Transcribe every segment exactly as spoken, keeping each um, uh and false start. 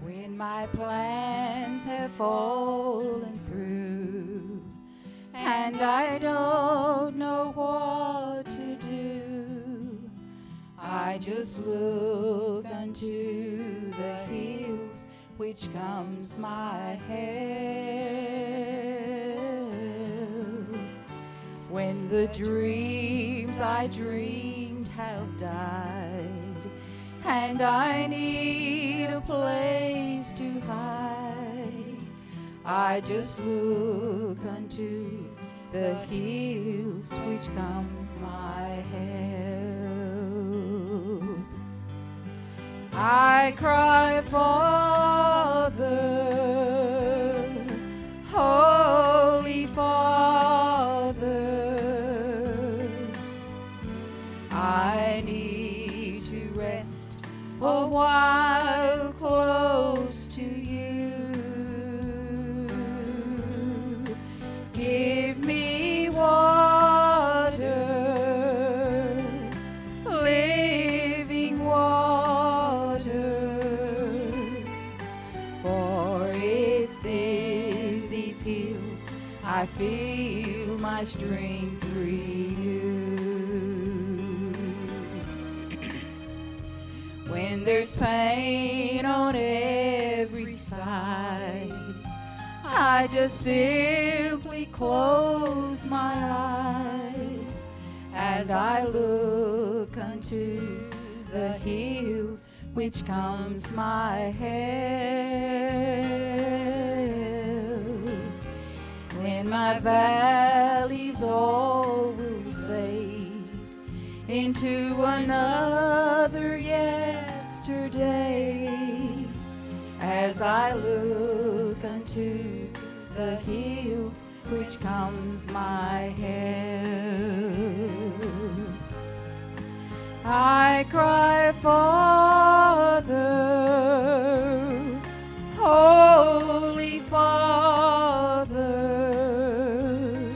when my plans have fallen through, and I don't know what to do, I just look unto the hills which comes my help. When the dreams I dreamed have died, and I need a place to hide, I just look unto the hills which comes my help. I cry, Father, Holy Father, I need to rest a while close to you. Give me water, living water, for it's in these hills I feel my strength renewed. When there's pain on every side, I just simply close my eyes as I look unto the hills which comes my help. When my valleys all will fade into another yesterday, as I look unto the hills which comes my help, I cry, Father, Holy Father,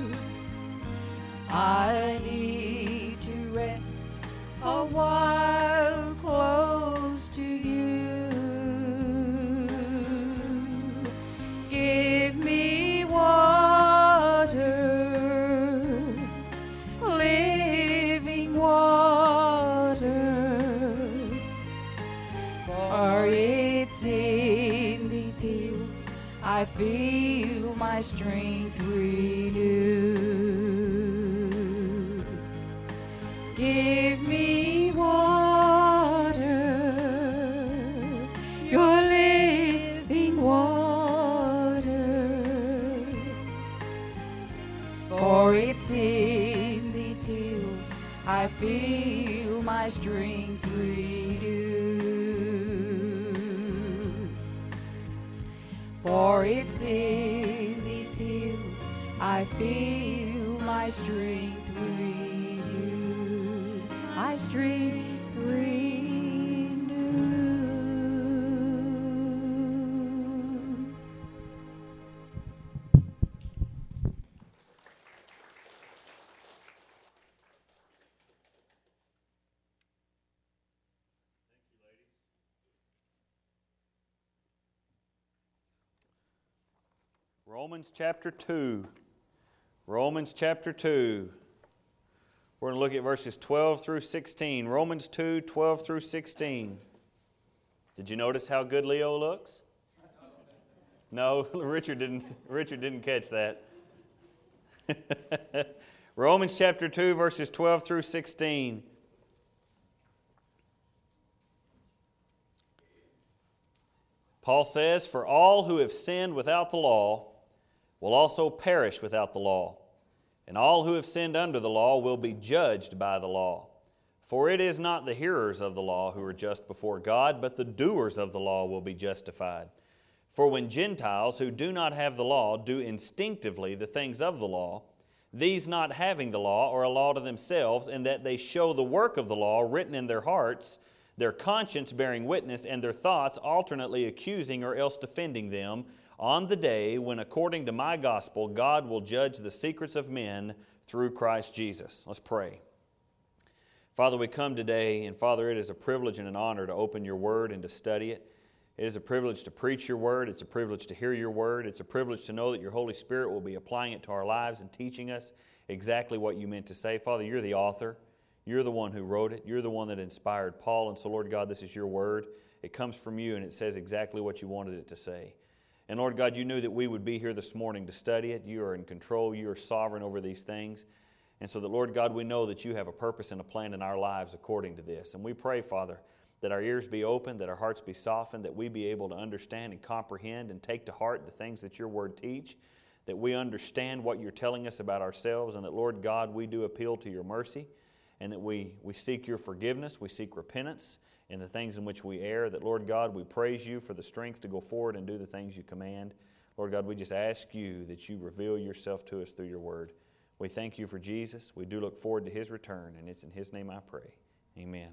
I need to rest a while close to you. Give me water, living water, for it's in these hills I feel my strength renewed. Give me water, your living water, for it's in these hills I feel my strength renewed. For it's in these hills I feel my strength renewed. My strength renewed. Romans chapter two. Romans chapter two. We're going to look at verses twelve through sixteen. Romans two, twelve through sixteen. Did you notice how good Leo looks? No, Richard didn't, Richard didn't catch that. Romans chapter two, verses twelve through sixteen. Paul says, "For all who have sinned without the law will also perish without the law. And all who have sinned under the law will be judged by the law. For it is not the hearers of the law who are just before God, but the doers of the law will be justified. For when Gentiles who do not have the law do instinctively the things of the law, these not having the law are a law to themselves, in that they show the work of the law written in their hearts, their conscience bearing witness, and their thoughts alternately accusing or else defending them, on the day when, according to my gospel, God will judge the secrets of men through Christ Jesus." Let's pray. Father, we come today, and Father, it is a privilege and an honor to open your word and to study it. It is a privilege to preach your word. It's a privilege to hear your word. It's a privilege to know that your Holy Spirit will be applying it to our lives and teaching us exactly what you meant to say. Father, you're the author. You're the one who wrote it. You're the one that inspired Paul. And so, Lord God, this is your word. It comes from you, and it says exactly what you wanted it to say. And Lord God, you knew that we would be here this morning to study it. You are in control. You are sovereign over these things. And so that, Lord God, we know that you have a purpose and a plan in our lives according to this. And we pray, Father, that our ears be open, that our hearts be softened, that we be able to understand and comprehend and take to heart the things that your word teach, that we understand what you're telling us about ourselves, and that, Lord God, we do appeal to your mercy, and that we, we seek your forgiveness, we seek repentance in the things in which we err, that, Lord God, we praise you for the strength to go forward and do the things you command. Lord God, we just ask you that you reveal yourself to us through your word. We thank you for Jesus. We do look forward to his return, and it's in his name I pray. Amen.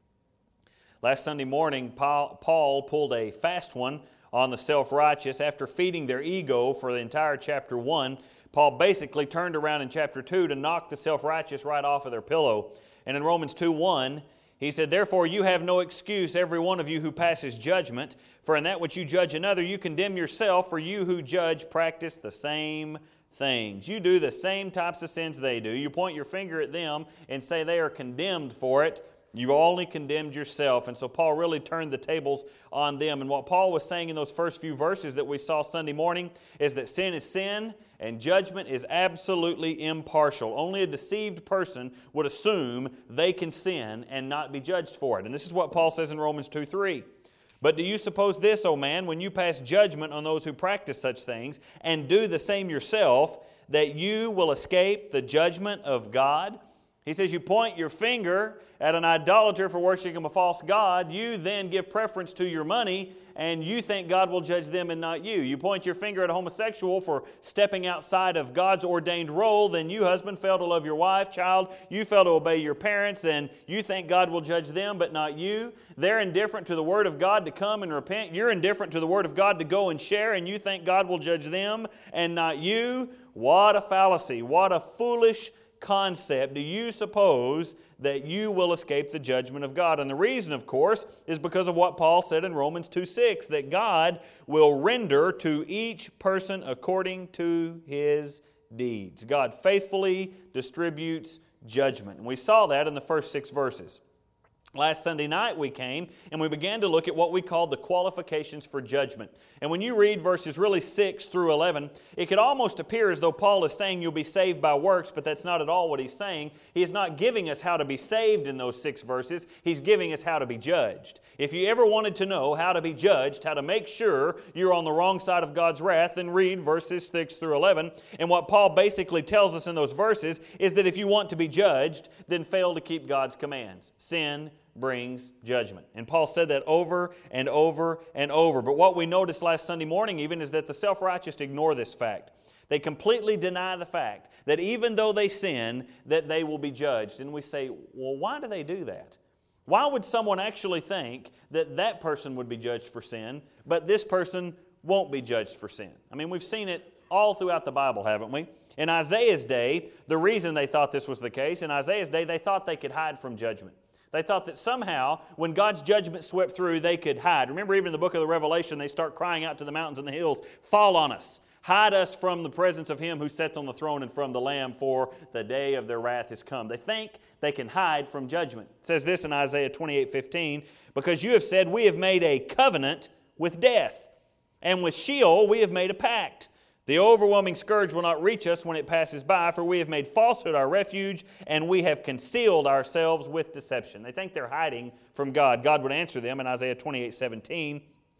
Last Sunday morning, Paul, Paul pulled a fast one on the self-righteous. After feeding their ego for the entire chapter one, Paul basically turned around in chapter two to knock the self-righteous right off of their pillow. And in Romans two one, he said, "Therefore you have no excuse, every one of you who passes judgment. For in that which you judge another, you condemn yourself. For you who judge practice the same things." You do the same types of sins they do. You point your finger at them and say they are condemned for it. You've only condemned yourself. And so Paul really turned the tables on them. And what Paul was saying in those first few verses that we saw Sunday morning is that sin is sin and judgment is absolutely impartial. Only a deceived person would assume they can sin and not be judged for it. And this is what Paul says in Romans two three. "But do you suppose this, O man, when you pass judgment on those who practice such things and do the same yourself, that you will escape the judgment of God?" He says you point your finger at an idolater for worshiping a false god, you then give preference to your money, and you think God will judge them and not you. You point your finger at a homosexual for stepping outside of God's ordained role, then you, husband, fail to love your wife. Child, you fail to obey your parents, and you think God will judge them but not you. They're indifferent to the Word of God to come and repent. You're indifferent to the Word of God to go and share, and you think God will judge them and not you. What a fallacy. What a foolish concept. Do you suppose that you will escape the judgment of God? And the reason, of course, is because of what Paul said in Romans two six, that God will render to each person according to his deeds. God faithfully distributes judgment. And we saw that in the first six verses. Last Sunday night we came and we began to look at what we called the qualifications for judgment. And when you read verses really six through eleven, it could almost appear as though Paul is saying you'll be saved by works, but that's not at all what he's saying. He is not giving us how to be saved in those six verses. He's giving us how to be judged. If you ever wanted to know how to be judged, how to make sure you're on the wrong side of God's wrath, then read verses six through eleven. And what Paul basically tells us in those verses is that if you want to be judged, then fail to keep God's commands. Sin brings judgment. And Paul said that over and over and over. But what we noticed last Sunday morning even is that the self-righteous ignore this fact. They completely deny the fact that even though they sin, that they will be judged. And we say, well, why do they do that? Why would someone actually think that that person would be judged for sin, but this person won't be judged for sin? I mean, we've seen it all throughout the Bible, haven't we? In Isaiah's day, the reason they thought this was the case, in Isaiah's day, they thought they could hide from judgment. They thought that somehow, when God's judgment swept through, they could hide. Remember, even in the book of the Revelation, they start crying out to the mountains and the hills, "Fall on us. Hide us from the presence of Him who sits on the throne and from the Lamb, for the day of their wrath is come." They think they can hide from judgment. It says this in Isaiah twenty-eight fifteen, "Because you have said, we have made a covenant with death, and with Sheol we have made a pact. The overwhelming scourge will not reach us when it passes by, for we have made falsehood our refuge, and we have concealed ourselves with deception." They think they're hiding from God. God would answer them in Isaiah twenty-eight seventeen,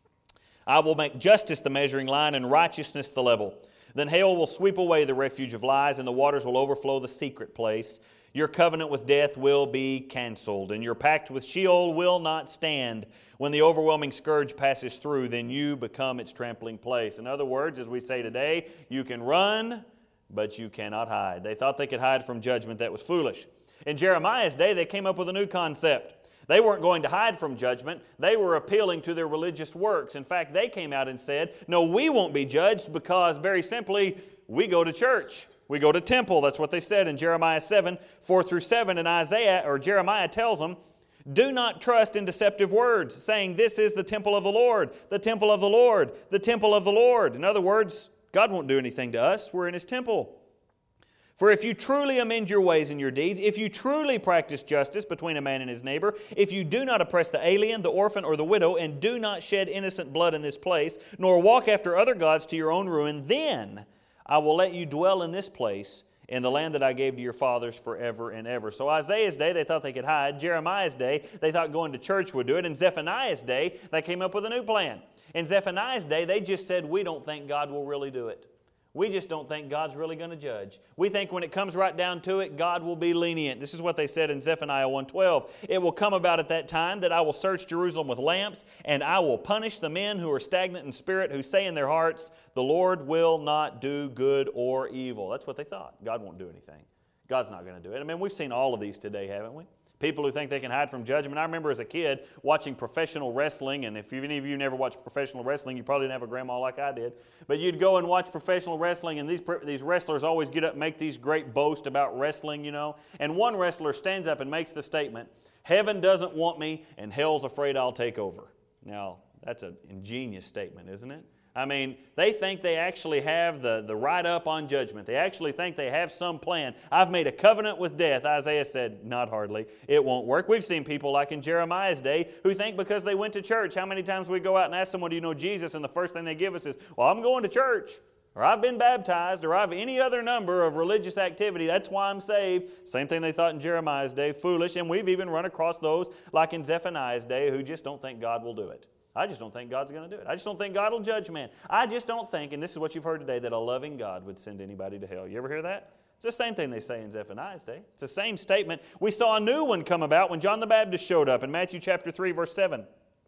"I will make justice the measuring line and righteousness the level. Then hail will sweep away the refuge of lies, and the waters will overflow the secret place. Your covenant with death will be canceled, and your pact with Sheol will not stand. When the overwhelming scourge passes through, then you become its trampling place." In other words, as we say today, you can run, but you cannot hide. They thought they could hide from judgment. That was foolish. In Jeremiah's day, they came up with a new concept. They weren't going to hide from judgment. They were appealing to their religious works. In fact, they came out and said, no, we won't be judged because, very simply, we go to church. We go to temple. That's what they said in Jeremiah seven, four through seven. And Isaiah, or Jeremiah tells them, Do not trust in deceptive words, saying, this is the temple of the Lord, the temple of the Lord, the temple of the Lord. In other words, God won't do anything to us. We're in His temple. For if you truly amend your ways and your deeds, if you truly practice justice between a man and his neighbor, if you do not oppress the alien, the orphan, or the widow, and do not shed innocent blood in this place, nor walk after other gods to your own ruin, then I will let you dwell in this place, in the land that I gave to your fathers forever and ever. So Isaiah's day, they thought they could hide. Jeremiah's day, they thought going to church would do it. In Zephaniah's day, they came up with a new plan. In Zephaniah's day, they just said, we don't think God will really do it. We just don't think God's really going to judge. We think when it comes right down to it, God will be lenient. This is what they said in Zephaniah one twelve. It will come about at that time that I will search Jerusalem with lamps, and I will punish the men who are stagnant in spirit, who say in their hearts, the Lord will not do good or evil. That's what they thought. God won't do anything. God's not going to do it. I mean, we've seen all of these today, haven't we? People who think they can hide from judgment. I remember as a kid watching professional wrestling, and if any of you never watched professional wrestling, you probably didn't have a grandma like I did. But you'd go and watch professional wrestling, and these these wrestlers always get up and make these great boasts about wrestling, you know. And one wrestler stands up and makes the statement, heaven doesn't want me, and hell's afraid I'll take over. Now, that's an ingenious statement, isn't it? I mean, they think they actually have the, the right up on judgment. They actually think they have some plan. I've made a covenant with death. Isaiah said, not hardly. It won't work. We've seen people like in Jeremiah's day who think because they went to church, how many times we go out and ask someone, do you know Jesus? And the first thing they give us is, well, I'm going to church, or I've been baptized, or I've any other number of religious activity. That's why I'm saved. Same thing they thought in Jeremiah's day, foolish. And we've even run across those like in Zephaniah's day who just don't think God will do it. I just don't think God's going to do it. I just don't think God will judge man. I just don't think, and this is what you've heard today, that a loving God would send anybody to hell. You ever hear that? It's the same thing they say in Zephaniah's day. It's the same statement. We saw a new one come about when John the Baptist showed up in Matthew chapter three, verse seven.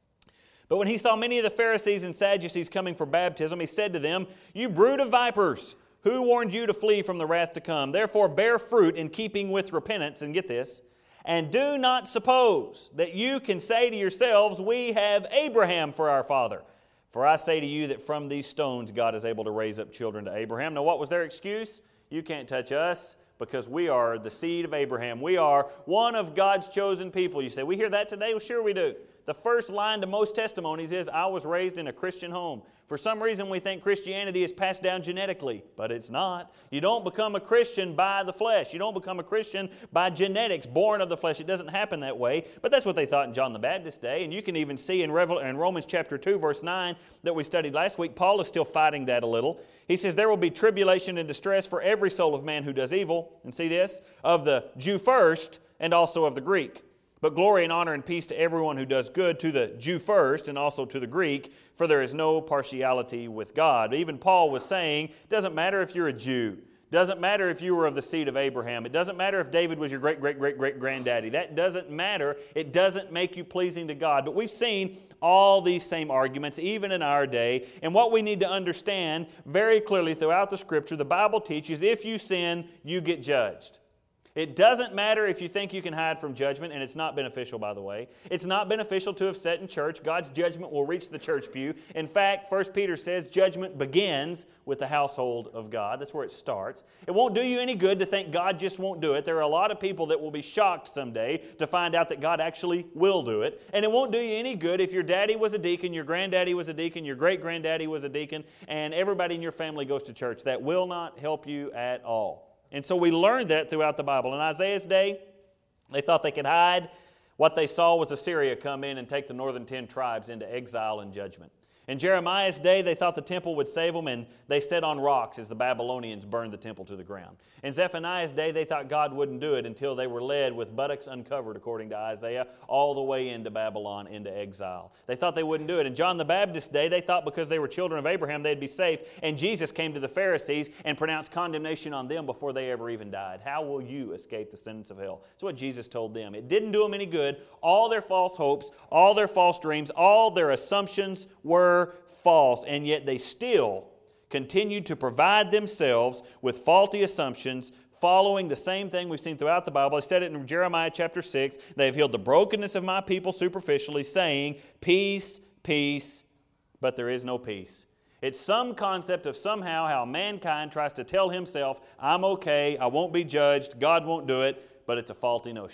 But when he saw many of the Pharisees and Sadducees coming for baptism, he said to them, you brood of vipers, who warned you to flee from the wrath to come? Therefore bear fruit in keeping with repentance. And get this, and do not suppose that you can say to yourselves, we have Abraham for our father. For I say to you that from these stones God is able to raise up children to Abraham. Now what was their excuse? You can't touch us because we are the seed of Abraham. We are one of God's chosen people. You say, we hear that today? Well, sure we do. The first line to most testimonies is, I was raised in a Christian home. For some reason we think Christianity is passed down genetically, but it's not. You don't become a Christian by the flesh. You don't become a Christian by genetics, born of the flesh. It doesn't happen that way, but that's what they thought in John the Baptist's day. And you can even see in, Revel- in Romans chapter two, verse nine that we studied last week, Paul is still fighting that a little. He says, there will be tribulation and distress for every soul of man who does evil. And see this? Of the Jew first, and also of the Greek. But glory and honor and peace to everyone who does good, to the Jew first and also to the Greek, for there is no partiality with God. Even Paul was saying, it doesn't matter if you're a Jew. It doesn't matter if you were of the seed of Abraham. It doesn't matter if David was your great, great, great, great granddaddy. That doesn't matter. It doesn't make you pleasing to God. But we've seen all these same arguments, even in our day. And what we need to understand very clearly throughout the Scripture, the Bible teaches, if you sin, you get judged. It doesn't matter if you think you can hide from judgment, and it's not beneficial, by the way. It's not beneficial to have sat in church. God's judgment will reach the church pew. In fact, First Peter says judgment begins with the household of God. That's where it starts. It won't do you any good to think God just won't do it. There are a lot of people that will be shocked someday to find out that God actually will do it. And it won't do you any good if your daddy was a deacon, your granddaddy was a deacon, your great-granddaddy was a deacon, and everybody in your family goes to church. That will not help you at all. And so we learned that throughout the Bible. In Isaiah's day, they thought they could hide. What they saw was Assyria come in and take the northern ten tribes into exile and judgment. In Jeremiah's day, they thought the temple would save them, and they sat on rocks as the Babylonians burned the temple to the ground. In Zephaniah's day, they thought God wouldn't do it until they were led with buttocks uncovered, according to Isaiah, all the way into Babylon, into exile. They thought they wouldn't do it. In John the Baptist's day, they thought because they were children of Abraham, they'd be safe, and Jesus came to the Pharisees and pronounced condemnation on them before they ever even died. How will you escape the sentence of hell? That's what Jesus told them. It didn't do them any good. All their false hopes, all their false dreams, all their assumptions were false, and yet they still continued to provide themselves with faulty assumptions, following the same thing we've seen throughout the Bible. I said it in Jeremiah chapter six. They have healed the brokenness of my people superficially, saying, peace, peace, but there is no peace. It's some concept of somehow how mankind tries to tell himself, I'm okay, I won't be judged, God won't do it, but it's a faulty notion.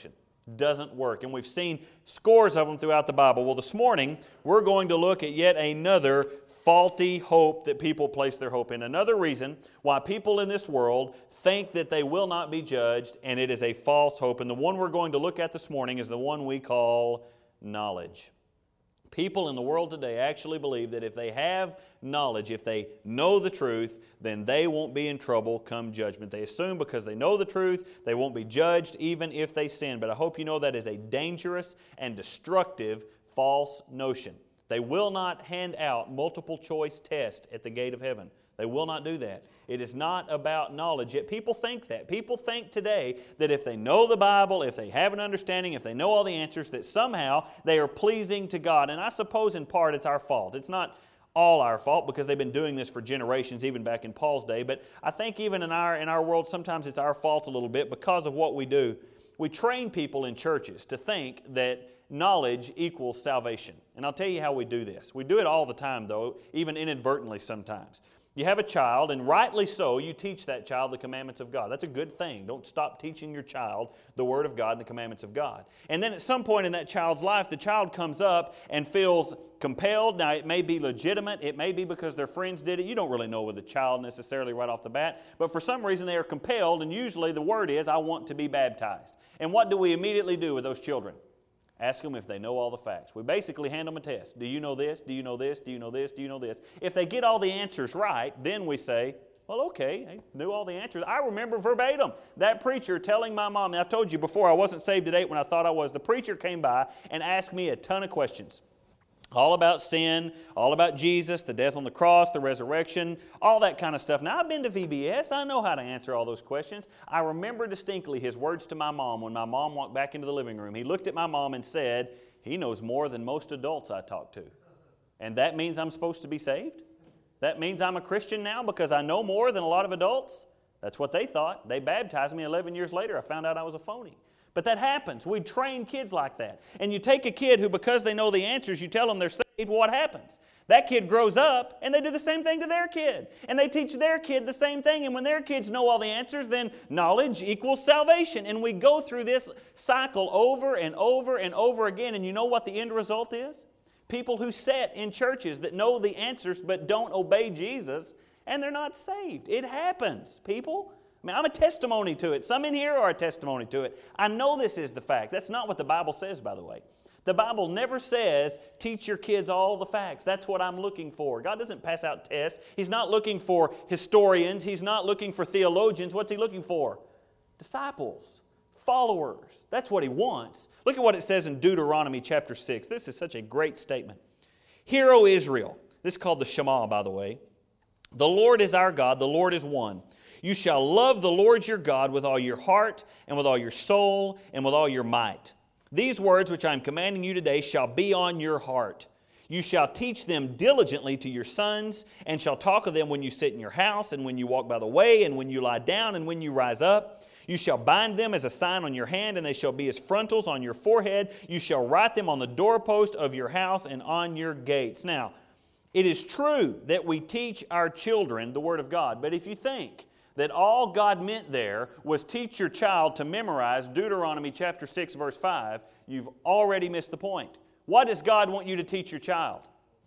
Doesn't work. And we've seen scores of them throughout the Bible. Well, this morning, we're going to look at yet another faulty hope that people place their hope in. Another reason why people in this world think that they will not be judged, and it is a false hope. And the one we're going to look at this morning is the one we call knowledge. People in the world today actually believe that if they have knowledge, if they know the truth, then they won't be in trouble come judgment. They assume because they know the truth, they won't be judged even if they sin. But I hope you know that is a dangerous and destructive false notion. They will not hand out multiple choice tests at the gate of heaven. They will not do that. It is not about knowledge. Yet people think that. People think today that if they know the Bible, if they have an understanding, if they know all the answers, that somehow they are pleasing to God. And I suppose in part it's our fault. It's not all our fault because they've been doing this for generations, even back in Paul's day. But I think even in our, in our world, sometimes it's our fault a little bit because of what we do. We train people in churches to think that knowledge equals salvation. And I'll tell you how we do this. We do it all the time, though, even inadvertently sometimes. You have a child, and rightly so, you teach that child the commandments of God. That's a good thing. Don't stop teaching your child the Word of God and the commandments of God. And then at some point in that child's life, the child comes up and feels compelled. Now, it may be legitimate. It may be because their friends did it. You don't really know with a child necessarily right off the bat. But for some reason, they are compelled, and usually the word is, I want to be baptized. And what do we immediately do with those children? Ask them if they know all the facts. We basically hand them a test. Do you know this? Do you know this? Do you know this? Do you know this? If they get all the answers right, then we say, well, okay, I knew all the answers. I remember verbatim that preacher telling my mom, and I've told you before, I wasn't saved at eight when I thought I was. The preacher came by and asked me a ton of questions. All about sin, all about Jesus, the death on the cross, the resurrection, all that kind of stuff. Now, I've been to V B S. I know how to answer all those questions. I remember distinctly his words to my mom when my mom walked back into the living room. He looked at my mom and said, he knows more than most adults I talk to. And that means I'm supposed to be saved? That means I'm a Christian now because I know more than a lot of adults? That's what they thought. They baptized me eleven years later. I found out I was a phony. But that happens. We train kids like that. And you take a kid who, because they know the answers, you tell them they're saved, what happens? That kid grows up and they do the same thing to their kid. And they teach their kid the same thing. And when their kids know all the answers, then knowledge equals salvation. And we go through this cycle over and over and over again. And you know what the end result is? People who sit in churches that know the answers but don't obey Jesus, and they're not saved. It happens, people. I mean, I'm a testimony to it. Some in here are a testimony to it. I know this is the fact. That's not what the Bible says, by the way. The Bible never says, teach your kids all the facts. That's what I'm looking for. God doesn't pass out tests. He's not looking for historians. He's not looking for theologians. What's He looking for? Disciples, followers. That's what He wants. Look at what it says in Deuteronomy chapter six. This is such a great statement. Hear, O Israel. This is called the Shema, by the way. The Lord is our God. The Lord is one. You shall love the Lord your God with all your heart and with all your soul and with all your might. These words which I am commanding you today shall be on your heart. You shall teach them diligently to your sons, and shall talk of them when you sit in your house, and when you walk by the way, and when you lie down, and when you rise up. You shall bind them as a sign on your hand, and they shall be as frontals on your forehead. You shall write them on the doorpost of your house and on your gates. Now, it is true that we teach our children the Word of God, but if you think that all God meant there was teach your child to memorize Deuteronomy chapter six, verse five, you've already missed the point. What does God want you to teach your child?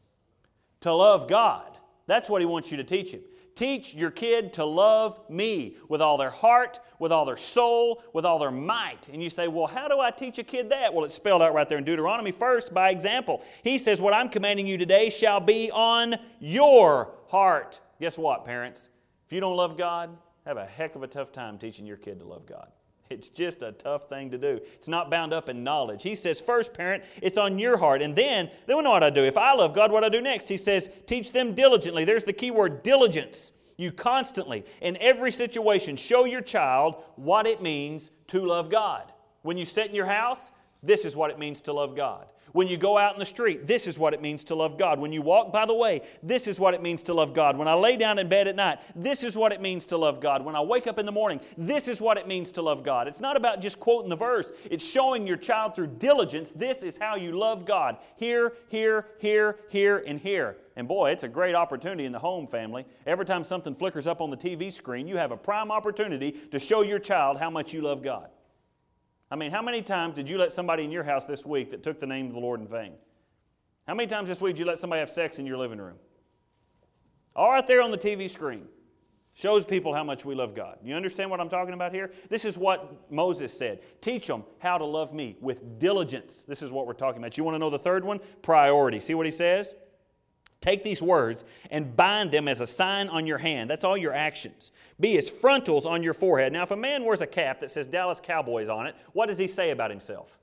To love God. That's what He wants you to teach him. Teach your kid to love me with all their heart, with all their soul, with all their might. And you say, well, how do I teach a kid that? Well, it's spelled out right there in Deuteronomy. First, by example. He says, what I'm commanding you today shall be on your heart. Guess what, parents? If you don't love God, have a heck of a tough time teaching your kid to love God. It's just a tough thing to do. It's not bound up in knowledge. He says, first, parent, it's on your heart. And then, then we know what I do. If I love God, what do I do next? He says, teach them diligently. There's the key word, diligence. You constantly, in every situation, show your child what it means to love God. When you sit in your house, this is what it means to love God. When you go out in the street, this is what it means to love God. When you walk by the way, this is what it means to love God. When I lay down in bed at night, this is what it means to love God. When I wake up in the morning, this is what it means to love God. It's not about just quoting the verse. It's showing your child through diligence, this is how you love God. Here, here, here, here, and here. And boy, it's a great opportunity in the home, family. Every time something flickers up on the T V screen, you have a prime opportunity to show your child how much you love God. I mean, how many times did you let somebody in your house this week that took the name of the Lord in vain? How many times this week did you let somebody have sex in your living room? All right there on the T V screen. Shows people how much we love God. You understand what I'm talking about here? This is what Moses said. Teach them how to love me with diligence. This is what we're talking about. You want to know the third one? Priority. See what he says? Take these words and bind them as a sign on your hand. That's all your actions. Be as frontals on your forehead. Now, if a man wears a cap that says Dallas Cowboys on it, what does he say about himself?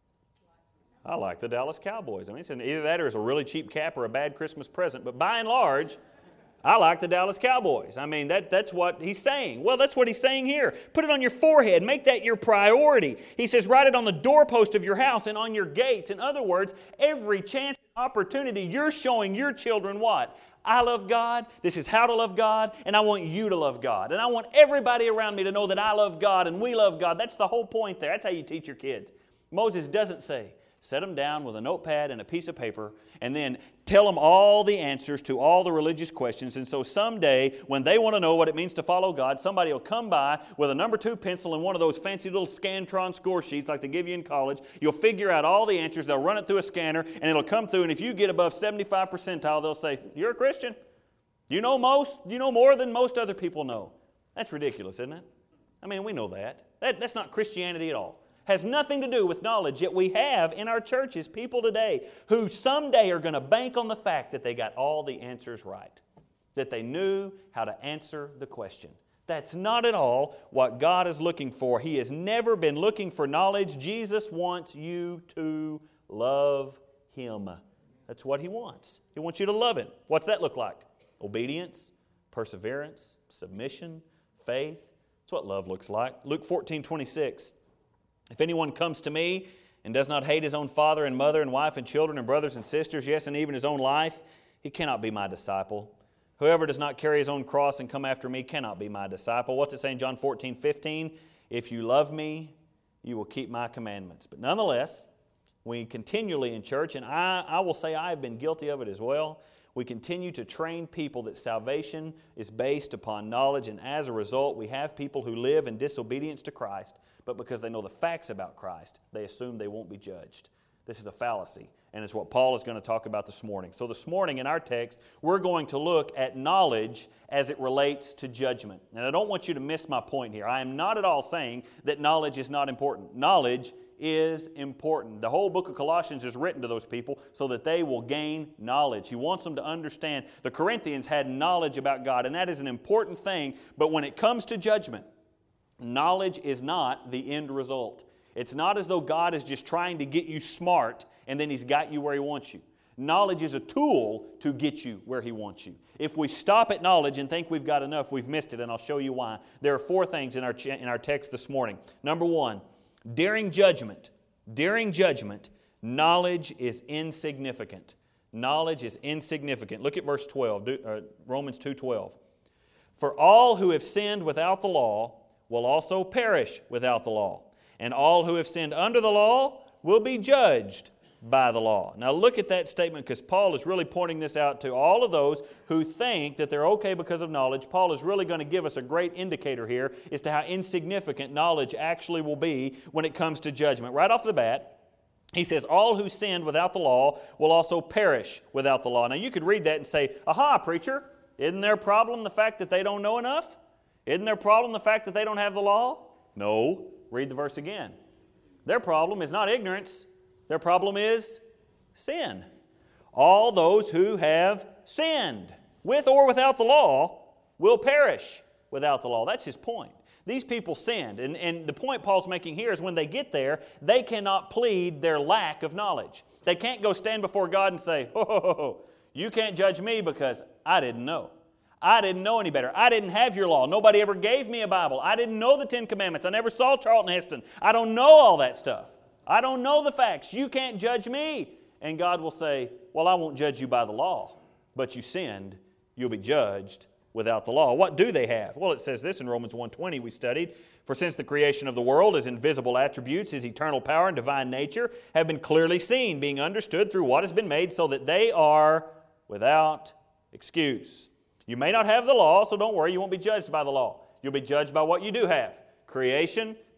I like the Dallas Cowboys. I mean, either that or it's a really cheap cap or a bad Christmas present. But by and large, I like the Dallas Cowboys. I mean, that, that's what he's saying. Well, that's what he's saying here. Put it on your forehead. Make that your priority. He says, write it on the doorpost of your house and on your gates. In other words, every chance and opportunity, you're showing your children what? I love God. This is how to love God, and I want you to love God. And I want everybody around me to know that I love God and we love God. That's the whole point there. That's how you teach your kids. Moses doesn't say, set them down with a notepad and a piece of paper and then tell them all the answers to all the religious questions. And so someday, when they want to know what it means to follow God, somebody will come by with a number two pencil and one of those fancy little Scantron score sheets like they give you in college. You'll figure out all the answers. They'll run it through a scanner, and it'll come through. And if you get above seventy-five percentile, they'll say, you're a Christian. You know most. You know more than most other people know. That's ridiculous, isn't it? I mean, we know that. that that's not Christianity at all. Has nothing to do with knowledge, yet we have in our churches people today who someday are going to bank on the fact that they got all the answers right, that they knew how to answer the question. That's not at all what God is looking for. He has never been looking for knowledge. Jesus wants you to love Him. That's what He wants. He wants you to love Him. What's that look like? Obedience, perseverance, submission, faith. That's what love looks like. Luke fourteen twenty-six. If anyone comes to me and does not hate his own father and mother and wife and children and brothers and sisters, yes, and even his own life, he cannot be my disciple. Whoever does not carry his own cross and come after me cannot be my disciple. What's it say in John fourteen fifteen? If you love me, you will keep my commandments. But nonetheless, we continually in church, and I, I will say I have been guilty of it as well, we continue to train people that salvation is based upon knowledge, and as a result, we have people who live in disobedience to Christ, but because they know the facts about Christ, they assume they won't be judged. This is a fallacy, and it's what Paul is going to talk about this morning. So this morning in our text, we're going to look at knowledge as it relates to judgment. And I don't want you to miss my point here. I am not at all saying that knowledge is not important. Knowledge is important. The whole book of Colossians is written to those people so that they will gain knowledge. He wants them to understand. The Corinthians had knowledge about God, and that is an important thing. But when it comes to judgment, knowledge is not the end result. It's not as though God is just trying to get you smart and then He's got you where He wants you. Knowledge is a tool to get you where He wants you. If we stop at knowledge and think we've got enough, we've missed it, and I'll show you why. There are four things in our, in our text this morning. Number one, during judgment, during judgment, knowledge is insignificant. Knowledge is insignificant. Look at verse twelve, uh, Romans two twelve. For all who have sinned without the law will also perish without the law. And all who have sinned under the law will be judged by the law. Now look at that statement, because Paul is really pointing this out to all of those who think that they're okay because of knowledge. Paul is really going to give us a great indicator here as to how insignificant knowledge actually will be when it comes to judgment. Right off the bat, he says, all who sinned without the law will also perish without the law. Now you could read that and say, aha, preacher, isn't their problem the fact that they don't know enough? Isn't their problem the fact that they don't have the law? No. Read the verse again. Their problem is not ignorance. Their problem is sin. All those who have sinned, with or without the law, will perish without the law. That's his point. These people sinned. And, and the point Paul's making here is when they get there, they cannot plead their lack of knowledge. They can't go stand before God and say, ho, ho, ho, ho, you can't judge me because I didn't know. I didn't know any better. I didn't have your law. Nobody ever gave me a Bible. I didn't know the Ten Commandments. I never saw Charlton Heston. I don't know all that stuff. I don't know the facts. You can't judge me. And God will say, well, I won't judge you by the law, but you sinned. You'll be judged without the law. What do they have? Well, it says this in Romans one twenty we studied. For since the creation of the world, His invisible attributes, His eternal power and divine nature have been clearly seen, being understood through what has been made, so that they are without excuse. You may not have the law, so don't worry, you won't be judged by the law. You'll be judged by what you do have. Creation,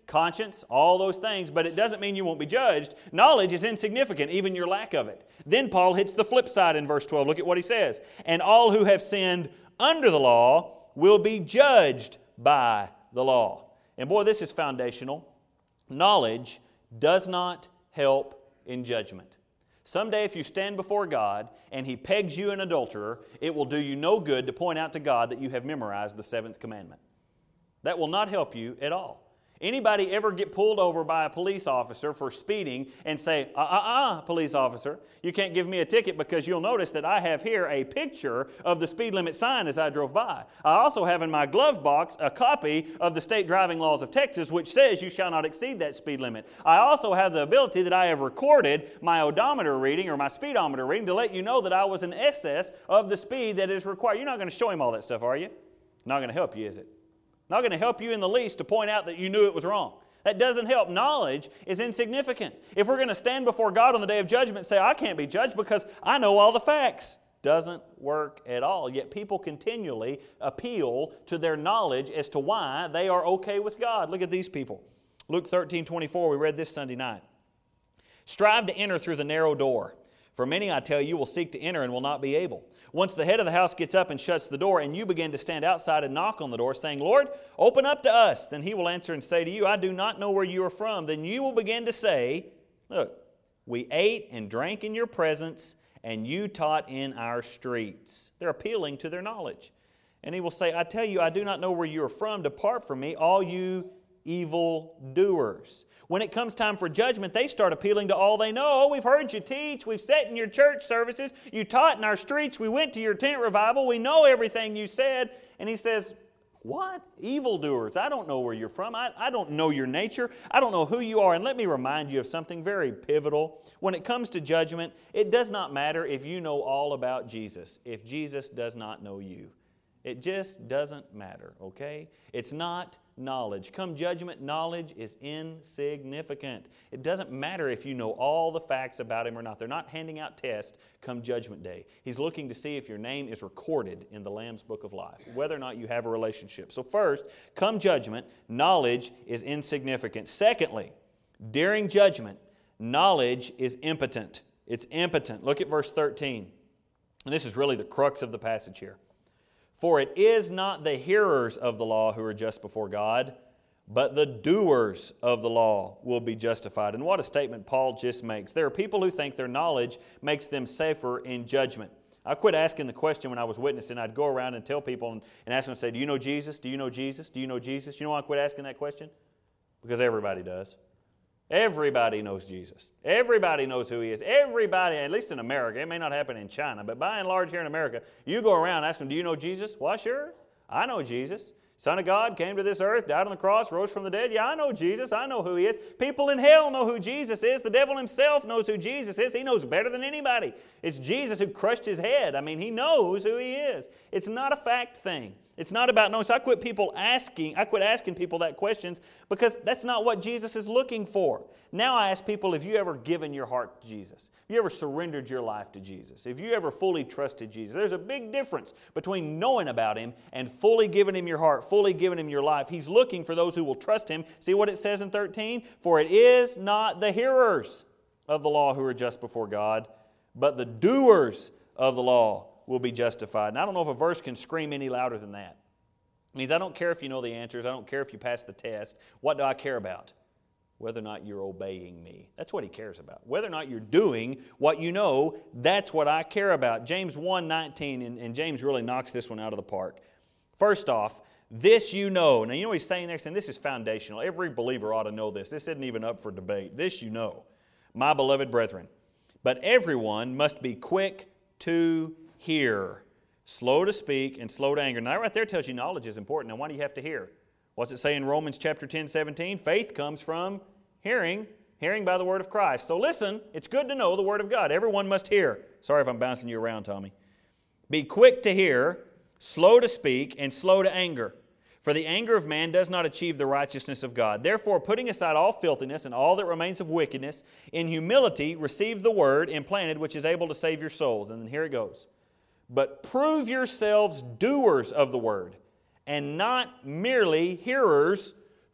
conscience, all those things, but it doesn't mean you won't be judged. Knowledge is insignificant, even your lack of it. Then Paul hits the flip side in verse twelve. Look at what he says. And all who have sinned under the law will be judged by the law. And boy, this is foundational. Knowledge does not help in judgment. Someday if you stand before God and He pegs you an adulterer, it will do you no good to point out to God that you have memorized the seventh commandment. That will not help you at all. Anybody ever get pulled over by a police officer for speeding and say, uh-uh-uh, police officer, you can't give me a ticket because you'll notice that I have here a picture of the speed limit sign as I drove by. I also have in my glove box a copy of the state driving laws of Texas which says you shall not exceed that speed limit. I also have the ability that I have recorded my odometer reading or my speedometer reading to let you know that I was in excess of the speed that is required. You're not going to show him all that stuff, are you? Not going to help you, is it? Not going to help you in the least to point out that you knew it was wrong. That doesn't help. Knowledge is insignificant. If we're going to stand before God on the day of judgment and say, I can't be judged because I know all the facts, doesn't work at all. Yet people continually appeal to their knowledge as to why they are okay with God. Look at these people. Luke thirteen twenty-four, we read this Sunday night. Strive to enter through the narrow door. For many, I tell you, will seek to enter and will not be able. Once the head of the house gets up and shuts the door, and you begin to stand outside and knock on the door, saying, Lord, open up to us. Then He will answer and say to you, I do not know where you are from. Then you will begin to say, look, we ate and drank in your presence, and you taught in our streets. They're appealing to their knowledge. And He will say, I tell you, I do not know where you are from. Depart from me, all you evil doers. When it comes time for judgment, they start appealing to all they know. Oh, we've heard you teach. We've sat in your church services. You taught in our streets. We went to your tent revival. We know everything you said. And He says, what? Evildoers. I don't know where you're from. I, I don't know your nature. I don't know who you are. And let me remind you of something very pivotal. When it comes to judgment, it does not matter if you know all about Jesus, if Jesus does not know you. It just doesn't matter, okay? It's not knowledge. Come judgment, knowledge is insignificant. It doesn't matter if you know all the facts about Him or not. They're not handing out tests come judgment day. He's looking to see if your name is recorded in the Lamb's Book of Life, whether or not you have a relationship. So first, come judgment, knowledge is insignificant. Secondly, during judgment, knowledge is impotent. It's impotent. Look at verse thirteen. And this is really the crux of the passage here. For it is not the hearers of the law who are just before God, but the doers of the law will be justified. And what a statement Paul just makes. There are people who think their knowledge makes them safer in judgment. I quit asking the question when I was witnessing. I'd go around and tell people and, and ask them and say, do you know Jesus? Do you know Jesus? Do you know Jesus? You know why I quit asking that question? Because everybody does. Everybody knows Jesus. Everybody knows who He is. Everybody, at least in America, it may not happen in China, but by and large here in America, you go around and ask them, do you know Jesus? Why, sure. I know Jesus. Son of God, came to this earth, died on the cross, rose from the dead. Yeah, I know Jesus. I know who He is. People in hell know who Jesus is. The devil himself knows who Jesus is. He knows better than anybody. It's Jesus who crushed His head. I mean, He knows who He is. It's not a fact thing. It's not about knowing. So I quit people asking, I quit asking people that questions because that's not what Jesus is looking for. Now I ask people, have you ever given your heart to Jesus? Have you ever surrendered your life to Jesus? Have you ever fully trusted Jesus? There's a big difference between knowing about Him and fully giving Him your heart, fully giving Him your life. He's looking for those who will trust Him. See what it says in thirteen? For it is not the hearers of the law who are just before God, but the doers of the law will be justified. And I don't know if a verse can scream any louder than that. It means I don't care if you know the answers. I don't care if you pass the test. What do I care about? Whether or not you're obeying me. That's what He cares about. Whether or not you're doing what you know, that's what I care about. James one nineteen, and, and James really knocks this one out of the park. First off, this you know. Now you know what he's saying there? He's saying this is foundational. Every believer ought to know this. This isn't even up for debate. This you know. My beloved brethren. But everyone must be quick to hear, slow to speak, and slow to anger. Now that right there tells you knowledge is important. Now why do you have to hear? What's it say in Romans chapter ten, seventeen? Faith comes from hearing, hearing by the word of Christ. So listen, it's good to know the word of God. Everyone must hear. Sorry if I'm bouncing you around, Tommy. Be quick to hear, slow to speak, and slow to anger. For the anger of man does not achieve the righteousness of God. Therefore, putting aside all filthiness and all that remains of wickedness, in humility receive the word implanted, which is able to save your souls. And then here it goes. But prove yourselves doers of the word, and not merely hearers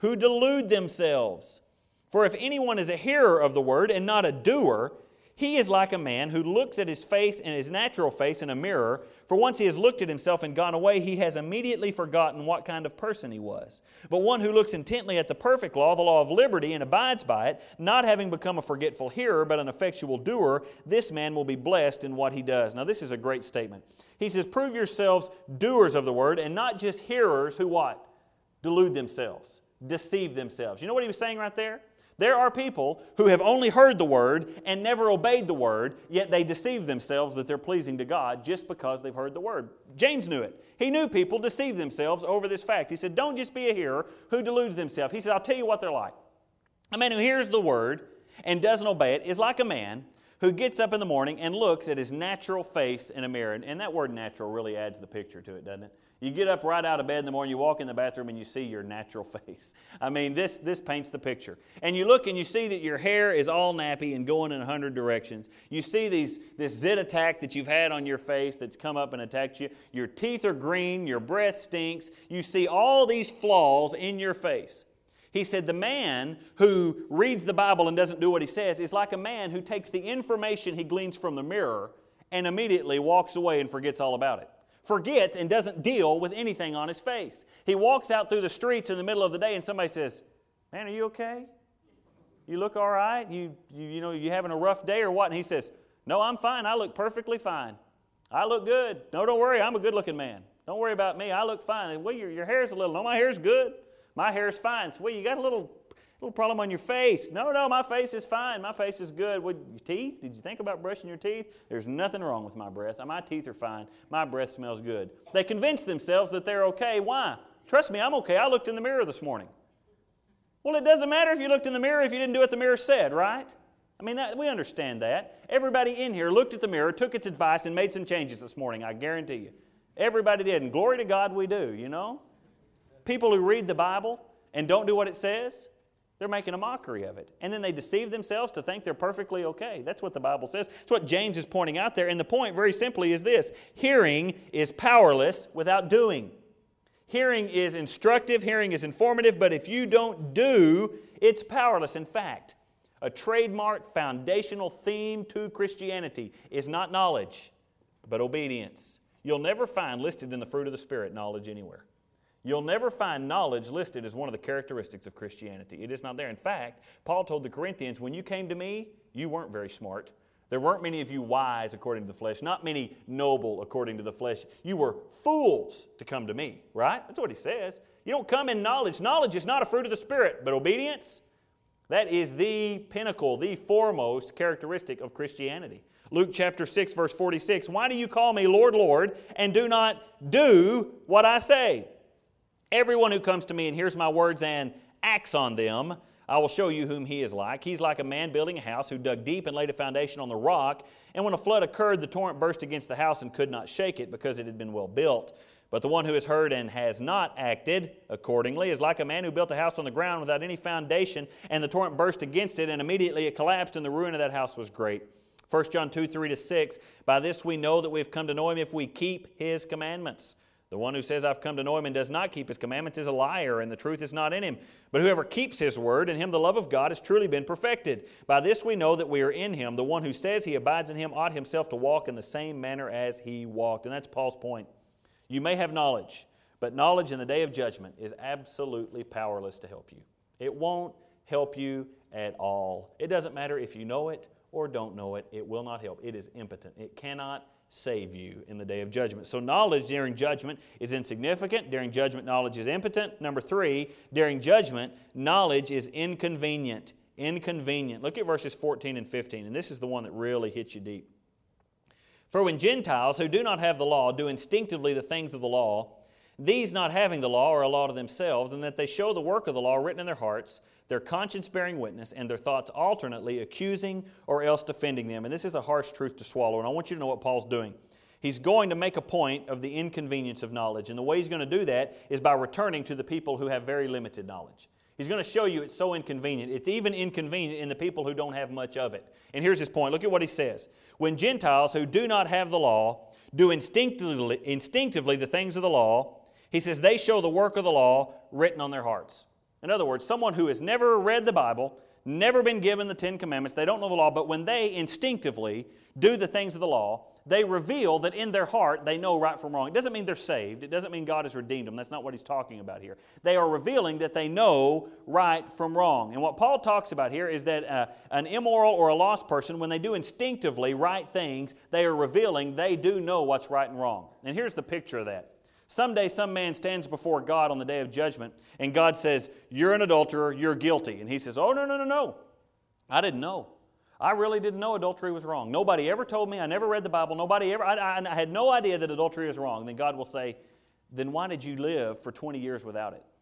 who delude themselves. For if anyone is a hearer of the word and not a doer, he is like a man who looks at his face and his natural face in a mirror. For once he has looked at himself and gone away, he has immediately forgotten what kind of person he was. But one who looks intently at the perfect law, the law of liberty, and abides by it, not having become a forgetful hearer, but an effectual doer, this man will be blessed in what he does. Now this is a great statement. He says, prove yourselves doers of the word, and not just hearers who what? Delude themselves, deceive themselves. You know what he was saying right there? There are people who have only heard the Word and never obeyed the Word, yet they deceive themselves that they're pleasing to God just because they've heard the Word. James knew it. He knew people deceive themselves over this fact. He said, don't just be a hearer who deludes themselves. He said, I'll tell you what they're like. A man who hears the Word and doesn't obey it is like a man who gets up in the morning and looks at his natural face in a mirror. And that word natural really adds the picture to it, doesn't it? You get up right out of bed in the morning, you walk in the bathroom, and you see your natural face. I mean, this, this paints the picture. And you look and you see that your hair is all nappy and going in a hundred directions. You see these, this zit attack that you've had on your face that's come up and attacked you. Your teeth are green, your breath stinks. You see all these flaws in your face. He said the man who reads the Bible and doesn't do what he says is like a man who takes the information he gleans from the mirror and immediately walks away and forgets all about it. Forgets and doesn't deal with anything on his face. He walks out through the streets in the middle of the day and somebody says, man, are you okay? You look all right? You, you, you know, you having a rough day or what? And he says, no, I'm fine. I look perfectly fine. I look good. No, don't worry. I'm a good-looking man. Don't worry about me. I look fine. Well, your, your hair's a little. No, my hair's good. My hair's fine. So, well, you got a little, little problem on your face. No, no, my face is fine. My face is good. What, your teeth? Did you think about brushing your teeth? There's nothing wrong with my breath. My teeth are fine. My breath smells good. They convince themselves that they're okay. Why? Trust me, I'm okay. I looked in the mirror this morning. Well, it doesn't matter if you looked in the mirror if you didn't do what the mirror said, right? I mean, that, we understand that. Everybody in here looked at the mirror, took its advice, and made some changes this morning, I guarantee you. Everybody did, and glory to God we do, you know? People who read the Bible and don't do what it says, they're making a mockery of it. And then they deceive themselves to think they're perfectly okay. That's what the Bible says. That's what James is pointing out there. And the point very simply is this. Hearing is powerless without doing. Hearing is instructive. Hearing is informative. But if you don't do, it's powerless. In fact, a trademark foundational theme to Christianity is not knowledge, but obedience. You'll never find listed in the fruit of the Spirit knowledge anywhere. You'll never find knowledge listed as one of the characteristics of Christianity. It is not there. In fact, Paul told the Corinthians, when you came to me, you weren't very smart. There weren't many of you wise according to the flesh, not many noble according to the flesh. You were fools to come to me, right? That's what he says. You don't come in knowledge. Knowledge is not a fruit of the Spirit, but obedience, that is the pinnacle, the foremost characteristic of Christianity. Luke chapter six, verse forty-six, why do you call me Lord, Lord, and do not do what I say? Everyone who comes to me and hears my words and acts on them, I will show you whom he is like. He's like a man building a house who dug deep and laid a foundation on the rock. And when a flood occurred, the torrent burst against the house and could not shake it because it had been well built. But the one who has heard and has not acted accordingly is like a man who built a house on the ground without any foundation, and the torrent burst against it, and immediately it collapsed, and the ruin of that house was great. First John two, three to six, by this we know that we have come to know him if we keep his commandments. The one who says, I've come to know him and does not keep his commandments is a liar, and the truth is not in him. But whoever keeps his word, in him the love of God has truly been perfected. By this we know that we are in him. The one who says he abides in him ought himself to walk in the same manner as he walked. And that's Paul's point. You may have knowledge, but knowledge in the day of judgment is absolutely powerless to help you. It won't help you at all. It doesn't matter if you know it or don't know it. It will not help. It is impotent. It cannot save you in the day of judgment. So knowledge during judgment is insignificant. During judgment, knowledge is impotent. Number three, during judgment, knowledge is inconvenient. Inconvenient. Look at verses fourteen and fifteen, and this is the one that really hits you deep. For when Gentiles who do not have the law do instinctively the things of the law, these not having the law are a law to themselves, and that they show the work of the law written in their hearts, their conscience bearing witness, and their thoughts alternately accusing or else defending them. And this is a harsh truth to swallow, and I want you to know what Paul's doing. He's going to make a point of the inconvenience of knowledge, and the way he's going to do that is by returning to the people who have very limited knowledge. He's going to show you it's so inconvenient. It's even inconvenient in the people who don't have much of it. And here's his point. Look at what he says. When Gentiles who do not have the law do instinctively, instinctively the things of the law, he says they show the work of the law written on their hearts. In other words, someone who has never read the Bible, never been given the Ten Commandments, they don't know the law, but when they instinctively do the things of the law, they reveal that in their heart they know right from wrong. It doesn't mean they're saved. It doesn't mean God has redeemed them. That's not what he's talking about here. They are revealing that they know right from wrong. And what Paul talks about here is that uh, an immoral or a lost person, when they do instinctively right things, they are revealing they do know what's right and wrong. And here's the picture of that. Someday some man stands before God on the day of judgment, and God says, "You're an adulterer, you're guilty." And he says, "Oh, no, no, no, no. I didn't know. I really didn't know adultery was wrong. Nobody ever told me. I never read the Bible. Nobody ever, I, I, I had no idea that adultery was wrong." And then God will say, "Then why did you live for twenty years without it?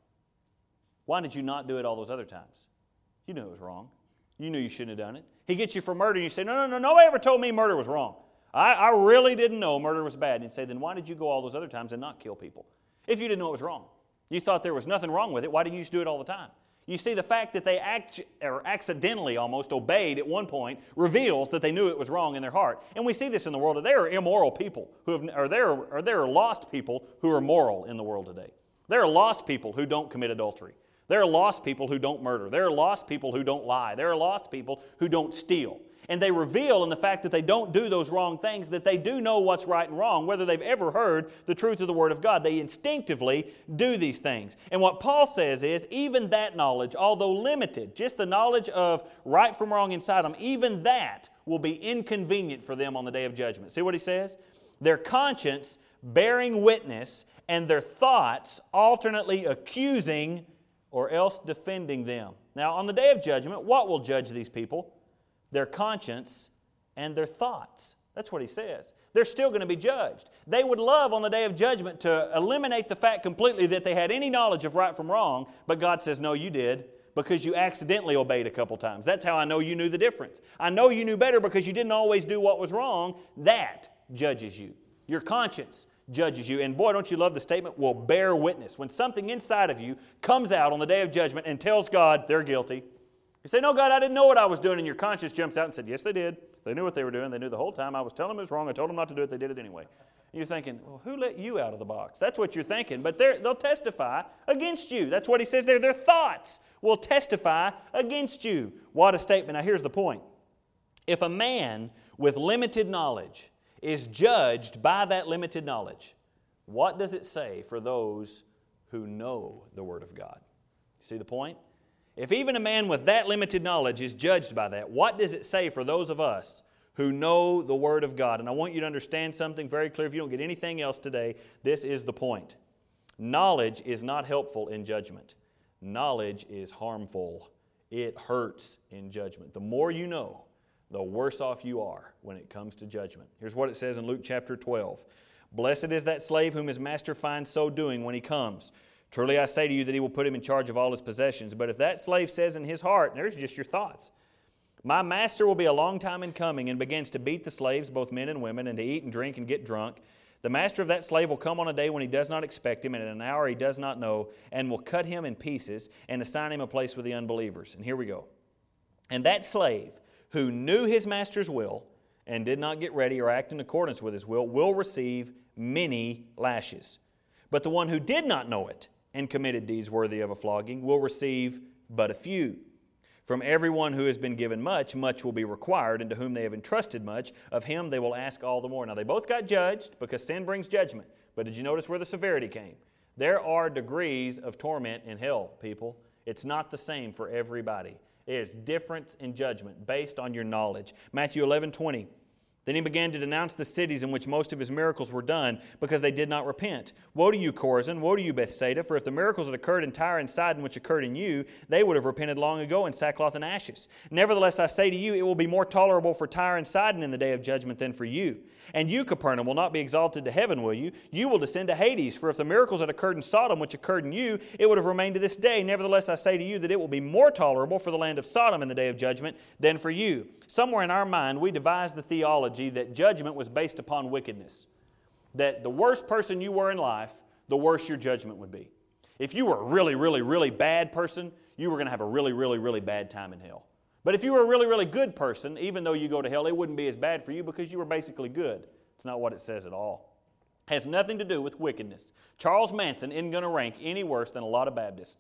Why did you not do it all those other times? You knew it was wrong. You knew you shouldn't have done it." He gets you for murder, and you say, "No, no, no, nobody ever told me murder was wrong. I, I really didn't know murder was bad." And he'd say, "Then why did you go all those other times and not kill people? If you didn't know it was wrong. You thought there was nothing wrong with it, why didn't you just do it all the time?" You see, the fact that they act, or accidentally almost obeyed at one point reveals that they knew it was wrong in their heart. And we see this in the world. There are immoral people, who have, or, there are, or there are lost people who are moral in the world today. There are lost people who don't commit adultery. There are lost people who don't murder. There are lost people who don't lie. There are lost people who don't steal. And they reveal in the fact that they don't do those wrong things that they do know what's right and wrong, whether they've ever heard the truth of the Word of God. They instinctively do these things. And what Paul says is, even that knowledge, although limited, just the knowledge of right from wrong inside them, even that will be inconvenient for them on the day of judgment. See what he says? Their conscience bearing witness and their thoughts alternately accusing or else defending them. Now, on the day of judgment, what will judge these people? Their conscience and their thoughts. That's what he says. They're still going to be judged. They would love on the day of judgment to eliminate the fact completely that they had any knowledge of right from wrong, but God says, "No, you did, because you accidentally obeyed a couple times. That's how I know you knew the difference. I know you knew better because you didn't always do what was wrong." That judges you. Your conscience judges you. And boy, don't you love the statement, "will bear witness." When something inside of you comes out on the day of judgment and tells God they're guilty, you say, "No, God, I didn't know what I was doing." And your conscience jumps out and said, "Yes, they did. They knew what they were doing. They knew the whole time. I was telling them it was wrong. I told them not to do it. They did it anyway." And you're thinking, "Well, who let you out of the box?" That's what you're thinking. But they'll testify against you. That's what he says there. Their thoughts will testify against you. What a statement. Now, here's the point. If a man with limited knowledge is judged by that limited knowledge, what does it say for those who know the Word of God? See the point? If even a man with that limited knowledge is judged by that, what does it say for those of us who know the Word of God? And I want you to understand something very clear. If you don't get anything else today, this is the point. Knowledge is not helpful in judgment. Knowledge is harmful. It hurts in judgment. The more you know, the worse off you are when it comes to judgment. Here's what it says in Luke chapter twelve. "Blessed is that slave whom his master finds so doing when he comes. Truly I say to you that he will put him in charge of all his possessions. But if that slave says in his heart," there's just your thoughts, "My master will be a long time in coming," and begins to beat the slaves, both men and women, and to eat and drink and get drunk, "the master of that slave will come on a day when he does not expect him, and at an hour he does not know, and will cut him in pieces and assign him a place with the unbelievers." And here we go. "And that slave who knew his master's will and did not get ready or act in accordance with his will will receive many lashes. But the one who did not know it and committed deeds worthy of a flogging will receive but a few. From everyone who has been given much, much will be required, and to whom they have entrusted much, of him they will ask all the more." Now, they both got judged because sin brings judgment. But did you notice where the severity came? There are degrees of torment in hell, people. It's not the same for everybody. There's difference in judgment based on your knowledge. Matthew eleven twenty. "Then he began to denounce the cities in which most of his miracles were done, because they did not repent. Woe to you, Chorazin! Woe to you, Bethsaida! For if the miracles that occurred in Tyre and Sidon which occurred in you, they would have repented long ago in sackcloth and ashes. Nevertheless, I say to you, it will be more tolerable for Tyre and Sidon in the day of judgment than for you. And you, Capernaum, will not be exalted to heaven, will you? You will descend to Hades. For if the miracles that occurred in Sodom which occurred in you, it would have remained to this day. Nevertheless, I say to you that it will be more tolerable for the land of Sodom in the day of judgment than for you." Somewhere in our mind, we devised the theology that judgment was based upon wickedness. That the worse person you were in life, the worse your judgment would be. If you were a really, really, really bad person, you were going to have a really, really, really bad time in hell. But if you were a really, really good person, even though you go to hell, it wouldn't be as bad for you because you were basically good. It's not what it says at all. It has nothing to do with wickedness. Charles Manson isn't going to rank any worse than a lot of Baptists.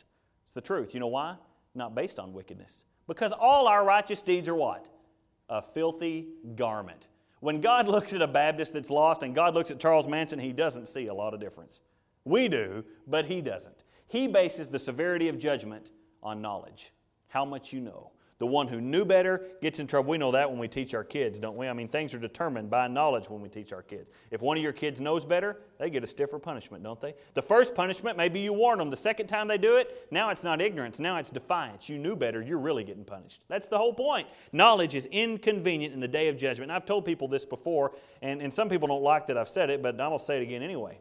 It's the truth. You know why? Not based on wickedness. Because all our righteous deeds are what? A filthy garment. When God looks at a Baptist that's lost and God looks at Charles Manson, He doesn't see a lot of difference. We do, but He doesn't. He bases the severity of judgment on knowledge. How much you know. The one who knew better gets in trouble. We know that when we teach our kids, don't we? I mean, things are determined by knowledge when we teach our kids. If one of your kids knows better, they get a stiffer punishment, don't they? The first punishment, maybe you warn them. The second time they do it, now it's not ignorance. Now it's defiance. You knew better. You're really getting punished. That's the whole point. Knowledge is inconvenient in the day of judgment. And I've told people this before, and, and some people don't like that I've said it, but I'm going to say it again anyway.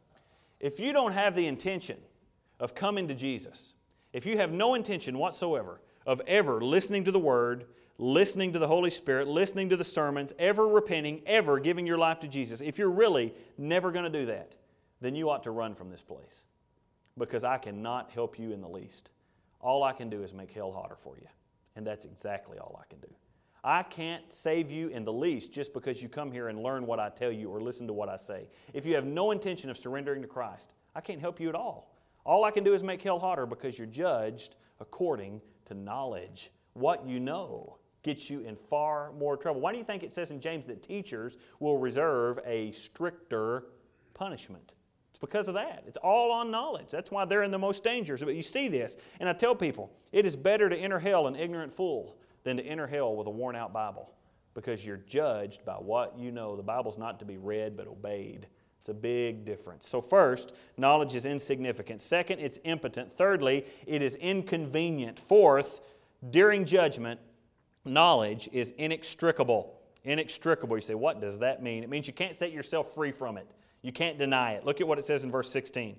If you don't have the intention of coming to Jesus, if you have no intention whatsoever of ever listening to the Word, listening to the Holy Spirit, listening to the sermons, ever repenting, ever giving your life to Jesus, if you're really never going to do that, then you ought to run from this place. Because I cannot help you in the least. All I can do is make hell hotter for you. And that's exactly all I can do. I can't save you in the least just because you come here and learn what I tell you or listen to what I say. If you have no intention of surrendering to Christ, I can't help you at all. All I can do is make hell hotter because you're judged according to knowledge. What you know gets you in far more trouble. Why do you think it says in James that teachers will reserve a stricter punishment? It's because of that. It's all on knowledge. That's why they're in the most dangers. But you see this, and I tell people, it is better to enter hell an ignorant fool than to enter hell with a worn-out Bible, because you're judged by what you know. The Bible's not to be read but obeyed. It's a big difference. So first, knowledge is insignificant. Second, it's impotent. Thirdly, it is inconvenient. Fourth, during judgment, knowledge is inextricable. Inextricable. You say, what does that mean? It means you can't set yourself free from it. You can't deny it. Look at what it says in verse sixteen.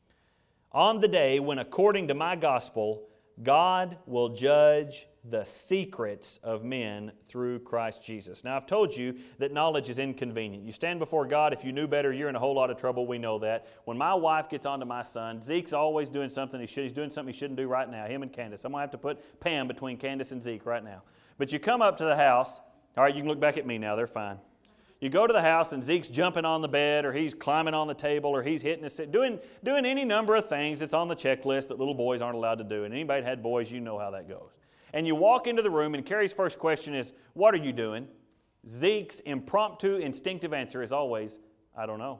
On the day when, according to my gospel, God will judge the secrets of men through Christ Jesus. Now, I've told you that knowledge is inconvenient. You stand before God, if you knew better, you're in a whole lot of trouble. We know that. When my wife gets on to my son, Zeke's always doing something he should. He's doing something he shouldn't do right now, him and Candace. I'm going to have to put Pam between Candace and Zeke right now. But you come up to the house. All right, you can look back at me now. They're fine. You go to the house and Zeke's jumping on the bed, or he's climbing on the table, or he's hitting his, doing, doing any number of things that's on the checklist that little boys aren't allowed to do. And anybody that had boys, you know how that goes. And you walk into the room, and Carrie's first question is, what are you doing? Zeke's impromptu, instinctive answer is always, I don't know.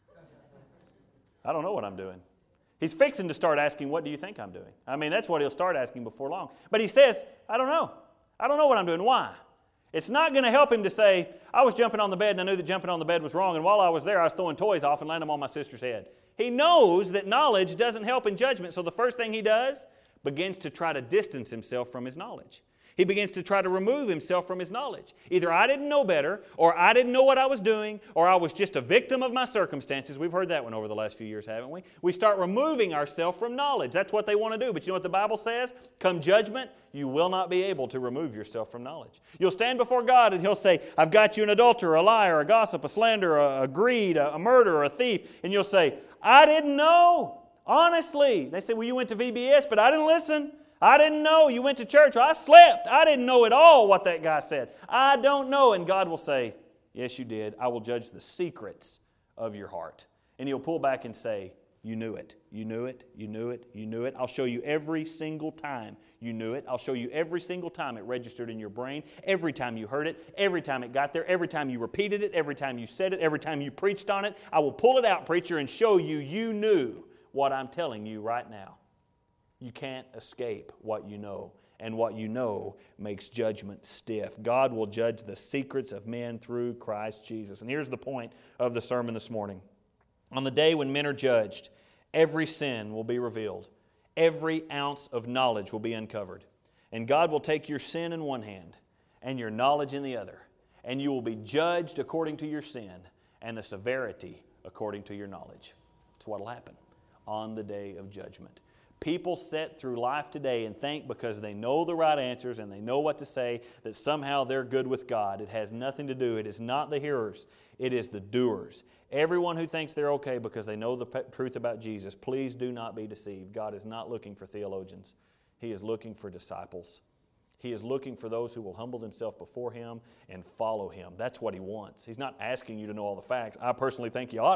I don't know what I'm doing. He's fixing to start asking, what do you think I'm doing? I mean, that's what he'll start asking before long. But he says, I don't know. I don't know what I'm doing. Why? It's not going to help him to say, I was jumping on the bed and I knew that jumping on the bed was wrong, and while I was there I was throwing toys off and landing them on my sister's head. He knows that knowledge doesn't help in judgment, so the first thing he does, begins to try to distance himself from his knowledge. He begins to try to remove himself from his knowledge. Either I didn't know better, or I didn't know what I was doing, or I was just a victim of my circumstances. We've heard that one over the last few years, haven't we? We start removing ourselves from knowledge. That's what they want to do. But you know what the Bible says? Come judgment, you will not be able to remove yourself from knowledge. You'll stand before God and He'll say, I've got you an adulterer, a liar, a gossip, a slanderer, a, a greed, a, a murderer, a thief. And you'll say, I didn't know. Honestly. They say, well, you went to V B S, but I didn't listen. I didn't know. You went to church. I slept. I didn't know at all what that guy said. I don't know. And God will say, yes, you did. I will judge the secrets of your heart. And He'll pull back and say, you knew it. You knew it. You knew it. You knew it. I'll show you every single time you knew it. I'll show you every single time it registered in your brain, every time you heard it, every time it got there, every time you repeated it, every time you said it, every time you preached on it. I will pull it out, preacher, and show you you knew what I'm telling you right now. You can't escape what you know, and what you know makes judgment stiff. God will judge the secrets of men through Christ Jesus. And here's the point of the sermon this morning. On the day when men are judged, every sin will be revealed. Every ounce of knowledge will be uncovered. And God will take your sin in one hand and your knowledge in the other. And you will be judged according to your sin and the severity according to your knowledge. That's what will happen on the day of judgment. People sit through life today and think because they know the right answers and they know what to say that somehow they're good with God. It has nothing to do. It is not the hearers. It is the doers. Everyone who thinks they're okay because they know the pe- truth about Jesus, please do not be deceived. God is not looking for theologians. He is looking for disciples. He is looking for those who will humble themselves before Him and follow Him. That's what He wants. He's not asking you to know all the facts. I personally think you ought to.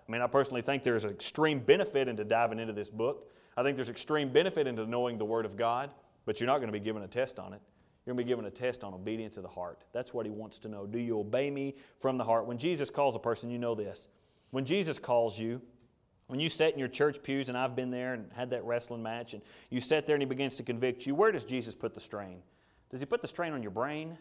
I mean, I personally think there's an extreme benefit into diving into this book. I think there's extreme benefit into knowing the Word of God, but you're not going to be given a test on it. You're going to be given a test on obedience of the heart. That's what He wants to know. Do you obey me from the heart? When Jesus calls a person, you know this. When Jesus calls you, when you sit in your church pews, and I've been there and had that wrestling match, and you sit there and He begins to convict you, where does Jesus put the strain? Does He put the strain on your brain?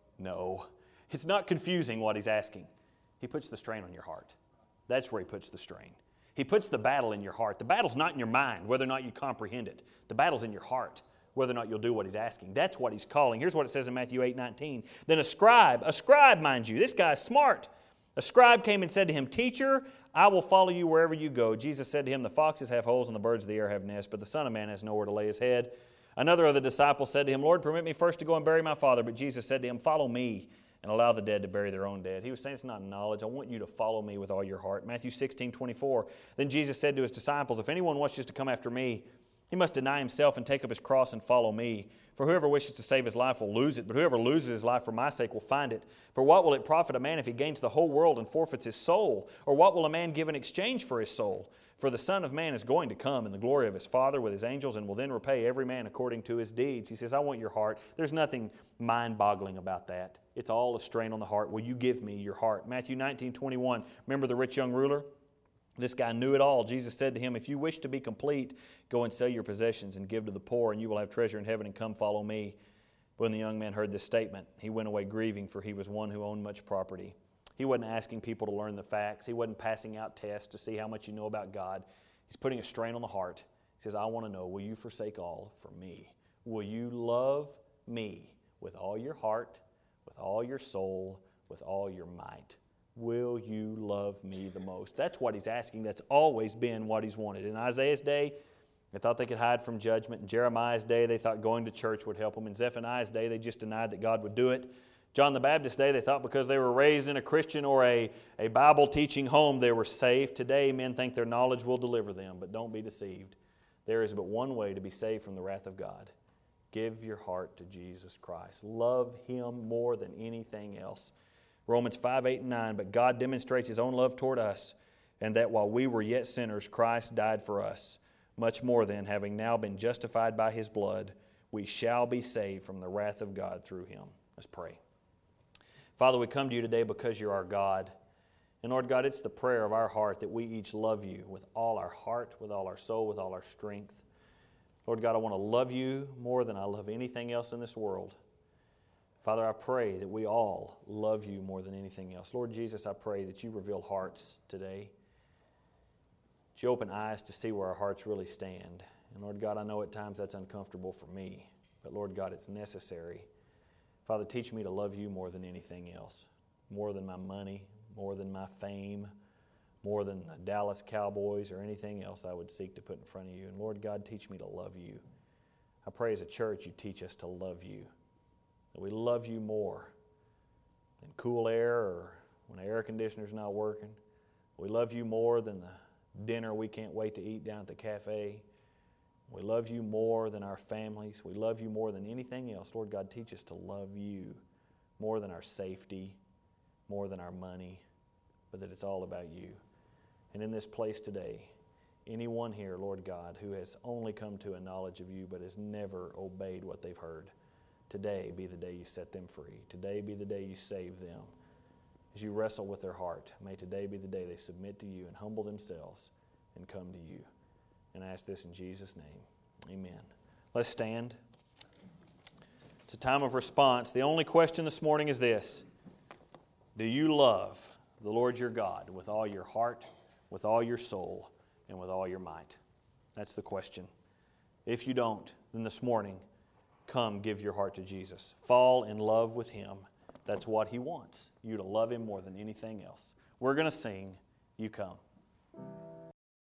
No. It's not confusing what He's asking. He puts the strain on your heart. That's where He puts the strain. He puts the battle in your heart. The battle's not in your mind, whether or not you comprehend it. The battle's in your heart, whether or not you'll do what He's asking. That's what He's calling. Here's what it says in Matthew eight nineteen. Then a scribe, a scribe, mind you, this guy's smart. A scribe came and said to Him, Teacher, I will follow you wherever you go. Jesus said to him, The foxes have holes and the birds of the air have nests, but the Son of Man has nowhere to lay His head. Another of the disciples said to Him, Lord, permit me first to go and bury my father. But Jesus said to him, Follow me and allow the dead to bury their own dead. He was saying it's not knowledge. I want you to follow me with all your heart. Matthew sixteen twenty-four. Then Jesus said to His disciples, If anyone wishes to come after me, he must deny himself and take up his cross and follow me. For whoever wishes to save his life will lose it, but whoever loses his life for my sake will find it. For what will it profit a man if he gains the whole world and forfeits his soul? Or what will a man give in exchange for his soul? For the Son of Man is going to come in the glory of His Father with His angels and will then repay every man according to his deeds. He says, I want your heart. There's nothing mind-boggling about that. It's all a strain on the heart. Will you give me your heart? Matthew nineteen twenty-one. Remember the rich young ruler? This guy knew it all. Jesus said to him, If you wish to be complete, go and sell your possessions and give to the poor, and you will have treasure in heaven, and come follow me. But when the young man heard this statement, he went away grieving, for he was one who owned much property. He wasn't asking people to learn the facts. He wasn't passing out tests to see how much you know about God. He's putting a strain on the heart. He says, I want to know, will you forsake all for me? Will you love me with all your heart, with all your soul, with all your might? Will you love me the most? That's what He's asking. That's always been what He's wanted. In Isaiah's day, they thought they could hide from judgment. In Jeremiah's day, they thought going to church would help them. In Zephaniah's day, they just denied that God would do it. John the Baptist's day, they thought because they were raised in a Christian or a, a Bible-teaching home, they were safe. Today, men think their knowledge will deliver them, but don't be deceived. There is but one way to be saved from the wrath of God. Give your heart to Jesus Christ. Love Him more than anything else. Romans five, eight, and nine, but God demonstrates His own love toward us, and that while we were yet sinners, Christ died for us. Much more then, having now been justified by His blood, we shall be saved from the wrath of God through Him. Let's pray. Father, we come to You today because You're our God. And Lord God, it's the prayer of our heart that we each love You with all our heart, with all our soul, with all our strength. Lord God, I want to love You more than I love anything else in this world. Father, I pray that we all love You more than anything else. Lord Jesus, I pray that You reveal hearts today. That You open eyes to see where our hearts really stand. And Lord God, I know at times that's uncomfortable for me, but Lord God, it's necessary. Father, teach me to love You more than anything else, more than my money, more than my fame, more than the Dallas Cowboys or anything else I would seek to put in front of You. And Lord God, teach me to love You. I pray as a church You teach us to love You, that we love You more than cool air or when the air conditioner's not working. We love You more than the dinner we can't wait to eat down at the cafe. We love You more than our families. We love You more than anything else. Lord God, teach us to love You more than our safety, more than our money, but that it's all about You. And in this place today, anyone here, Lord God, who has only come to a knowledge of You but has never obeyed what they've heard, today be the day You set them free. Today be the day You save them. As You wrestle with their heart, may today be the day they submit to You and humble themselves and come to You. And I ask this in Jesus' name. Amen. Let's stand. It's a time of response. The only question this morning is this: do you love the Lord your God with all your heart, with all your soul, and with all your might? That's the question. If you don't, then this morning, come give your heart to Jesus. Fall in love with Him. That's what He wants, you to love Him more than anything else. We're going to sing, You Come.